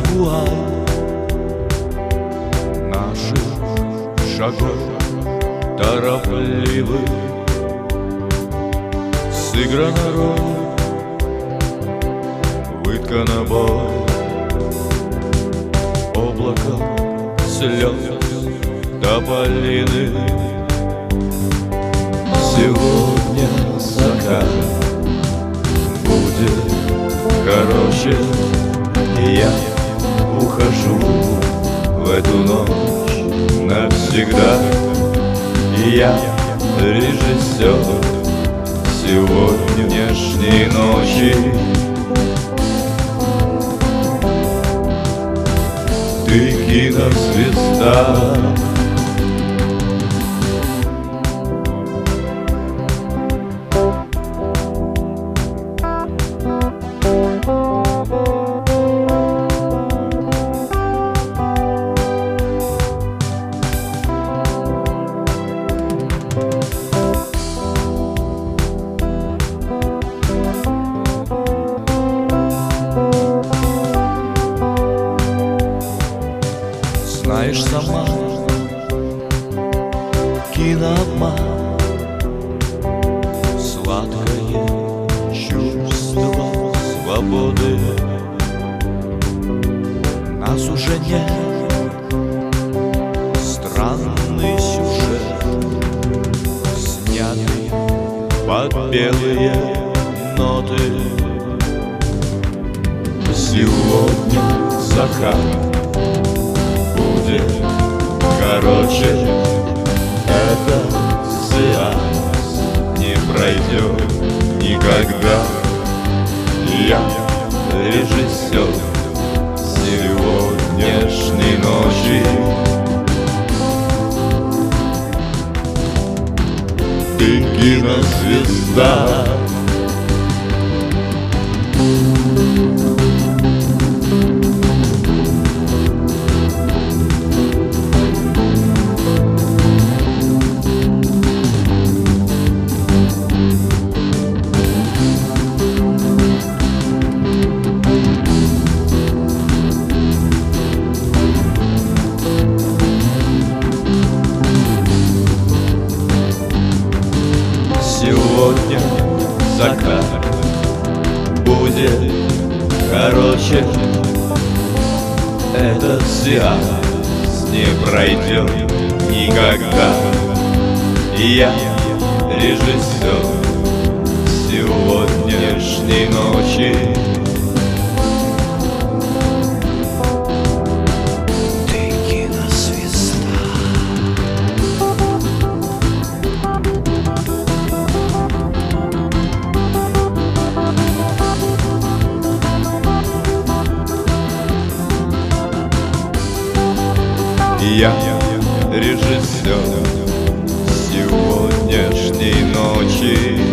вуаль наших шагов торопливых. Сыграна роль, выткана боль, облако слез тополиных. Сегодня закат будет короче, и я ухожу в эту ночь навсегда. И я режиссер сегодняшней ночи. Ты кинозвезда. Знаешь сама, кинообман, сладкое чувство свободы. Нас уже нет, странный сюжет, снятый под белые ноты. Сегодня закат будет короче, этот сеанс не пройдет никогда. Я режиссер сегодняшней ночи. Ты кинозвезда. Сегодня закат будет короче, этот сеанс не пройдет никогда. Я режиссер сегодняшней ночи. Я режиссер сегодняшней ночи.